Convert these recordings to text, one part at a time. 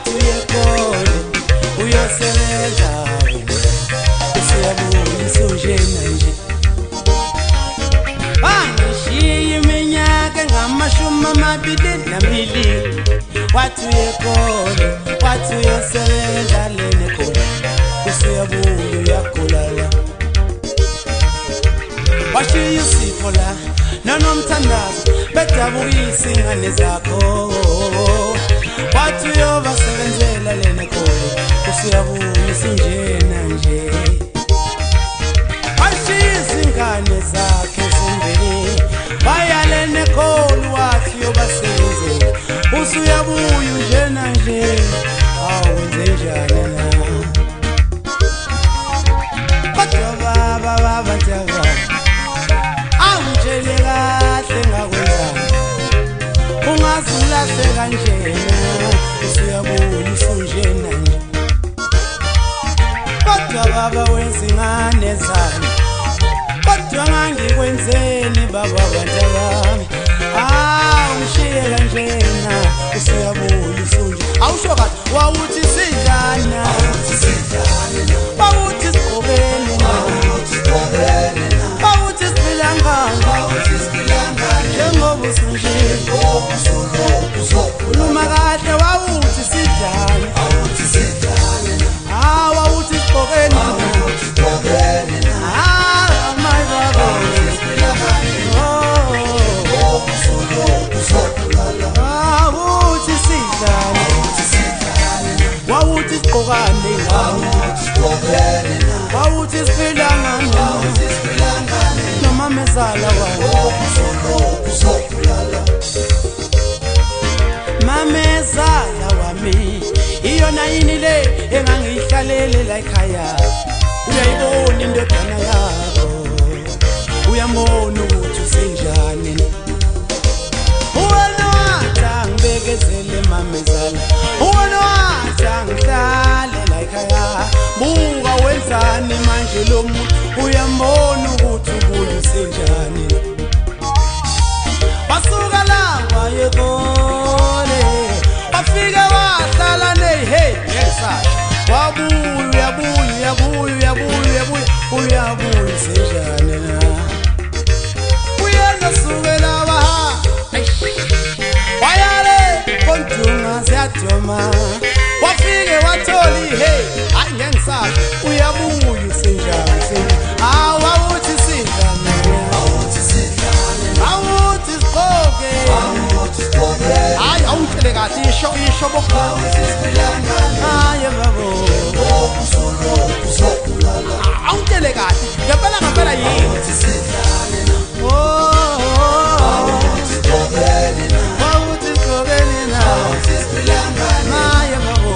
wathi uyekole uyosebenza usiyabuya usujena nje bangishiya iminyaka engama22 wathi uyekole wathi uyosebenza lene khona usiyabuya uyakhulala washiya usipho la nanomthandazo bedabukisa ingane zakho wathi uyobasebenzela lene khona usiyabuya usunjena nje washiya izingane zakhe zimbili bayalene khona wathi uyobasebenzela usuyabuya unjena nje awenze njani na kodwa baba ntaba angitshele kahle ngakwenzani ungazulahle kanjena usuyabuya usunjena nje kodwa baba wezingane zami kodwa ngangikwenzeni baba bantabami ungishiye kanjena usuyabuya usunje awusho kahle wawuthi sidlana wawuthi sigqokene wawuthi siphila ngani njengoba usunje ukhuluma kahle wawuthi sidlana wawuthi sigqokene my baba wawuthi sidlana wawuthi sigqokane wawuthi siphila ngani noma mezala mamezala wami iyona yini le engangihlalele la ekhaya uyayibona indodana yakho uyambona ukuthi usenjani wena wathi ngibekezele mamezala wena wathi ngihlale la ekhaya buka wenzani manje lo muntu uyambona ukuthi ubuye usenjani basuka la wayekole bafika wahlala hey yesa wabuya usenjani na uyazasukela baha wayale kontunga siyadoma wafike watholi hey hayi ngengisaphi uyabuya usenjani wawuthi sidlane awuthi sigqoke hayi awungitshele kahle isho bokhona hayi babo awungitshele kahle ngempela yini wawuthi sigqokene na hayi babo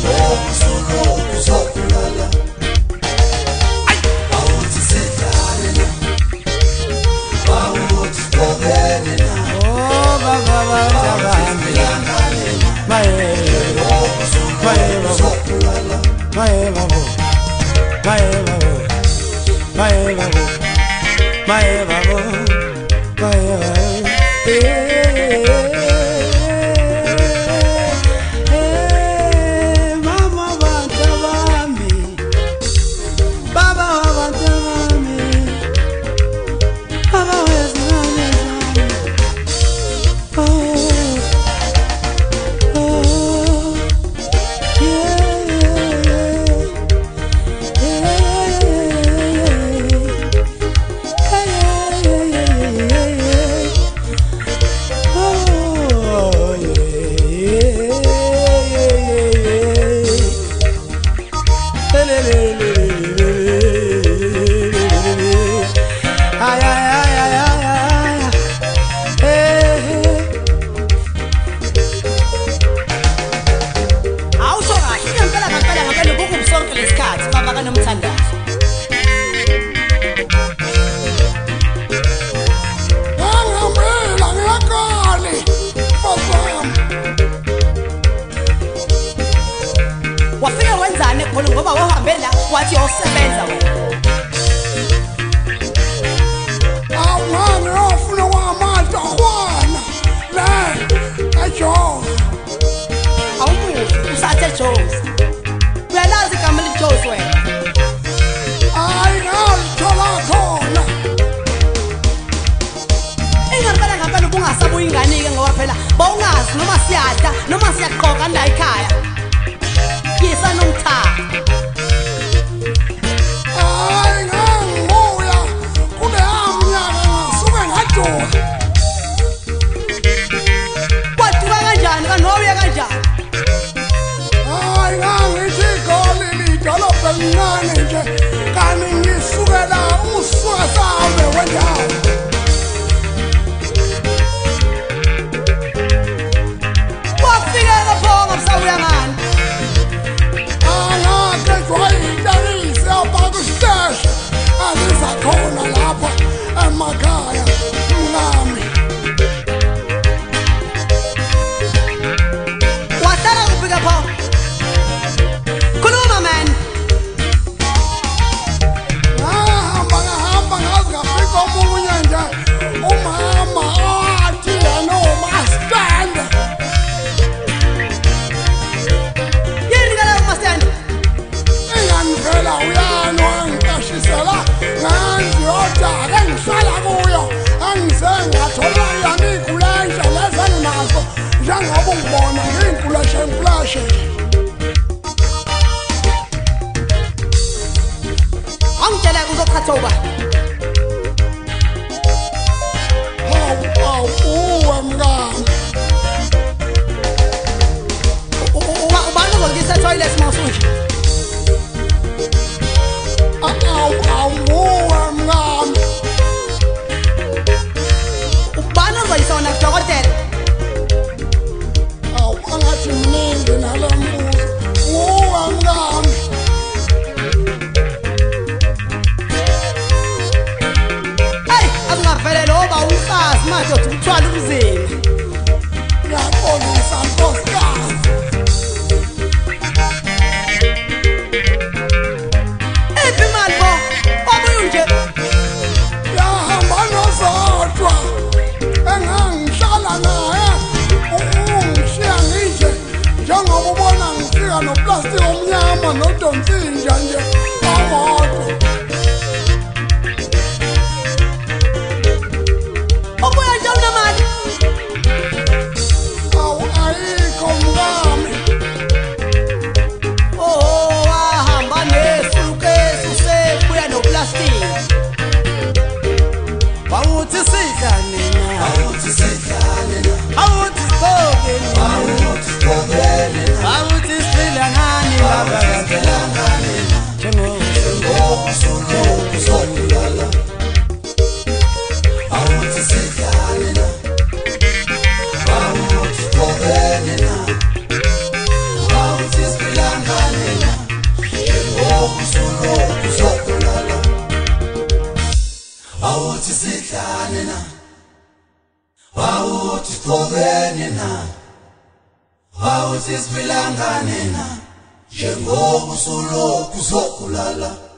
wathi usebenza wena awungani ofuna wamandla khona la ajo awubuthi ungasabuya inganike ngoba phela bawungazi noma siyadla noma siyaqhoka la ekhaya yisa nomthaka hayi ngibuya kube amnyaka ngasuke ngaduka kwaduka kanjani kanobuya kanjani hayi ngithi igoli lidolobha elincane nje kani ngisukela usuka sawe wendawo wafikela pho ngabusawuya ngani alizakhona lapha emakhaya ngami wahlala kuphi pho khuluma man ngahamba ngaze ngafika omunye nje umama athi yena umastanda yini ngala umastanda ngiyangivela uyani wangikashisela ngiyodaka ngihlala kuyo angizengathola yani ikulenja lezenginazo njengoba ungibona ngiyinkulashe angitshela uzochatha uba uwe mngani ubani uzongisa toilet mawusunje awuwe mngani ubani uzoyisona kudokotela angathi mningi nalo mbuzo uwe mngani hey akungavele loba umfazi manje othi uthwala umzimba ngiyaxolisa nkosikazi iphi imali pho obuye nje yahamba nozodwa engangihlala naye ungishiya nginje njengoba ubona ngifika noplastiki omnyama nodonsinja nje awodwa ubuye nje unamali ayikho mngami oh wahamba nesukesi usebuya noplastiki wawuthi sidla nina awuthi sigoke nina awuthi siphila ngani baba awuthi sidlane na awuthi sigqokene na awuthi siphilangane na njengoba usulokhu uzokhulala